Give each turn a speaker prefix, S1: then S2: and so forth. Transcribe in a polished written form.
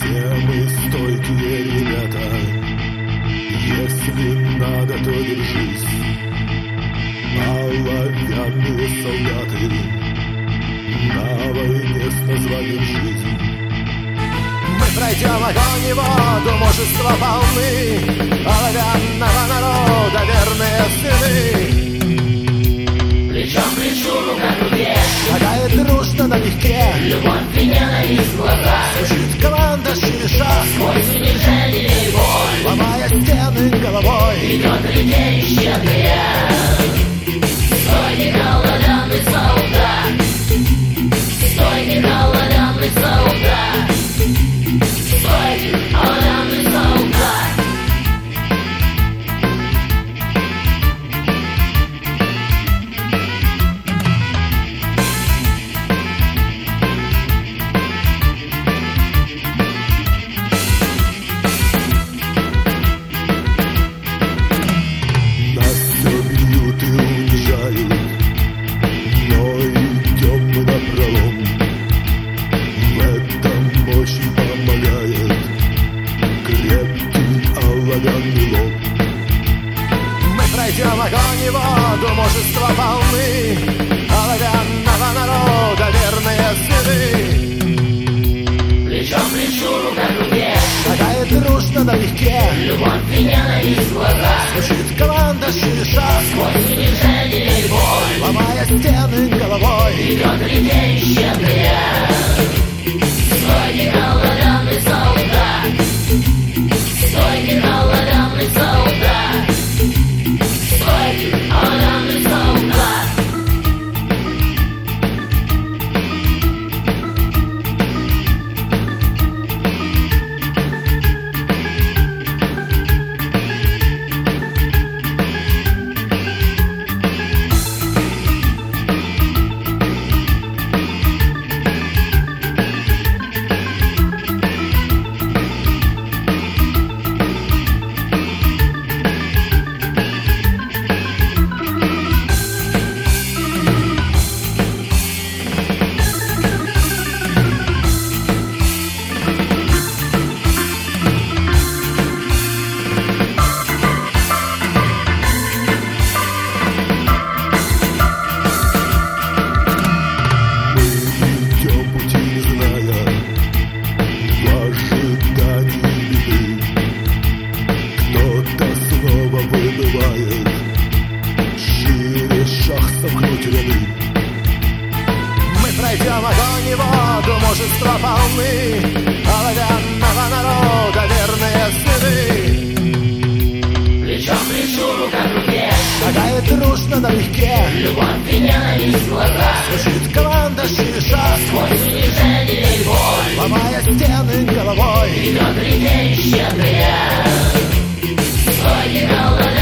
S1: Все мы стойкие ребята, если надо, то держись. Оловянные солдаты на войне с названием «Жизнь». Мы пройдем огонь и воду, мужество волны, оловянного народа верные сыны.
S2: Плечом к плечу, рука к руке,
S1: шагает дружно налегке,
S2: любовь и ненависть в глазах.
S1: Звучит команда ширеша,
S2: сквозь унижение и боль,
S1: ломая стены головой,
S2: идет редеющий отряд. Стой, оловянный солдат, стой, оловянный солдат, стой, оловянный солдат.
S1: Пройдем огонь и воду, мужество волны, оловянного народа верные сыны.
S2: Плечом к плечу, рука к руке,
S1: шагает дружно налегке,
S2: любовь и ненависть в глазах.
S1: Звучит команда ширеша,
S2: сквозь унижение и боль,
S1: ломая стены головой,
S2: идет редеющий отряд. Стой, оловянный солдат, стой, оловянный солдат, стой, оловянный солдат. Мы пройдем огонь и воду, мужество волны, оловянного народа верные сыны. Плечом к плечу, рука к руке,
S1: шагает дружно налегке,
S2: любовь и ненависть в глазах.
S1: Звучит команда ширеша,
S2: сквозь унижение и боль,
S1: ломая стены головой,
S2: идет редеющий отряд. Стой, оловянный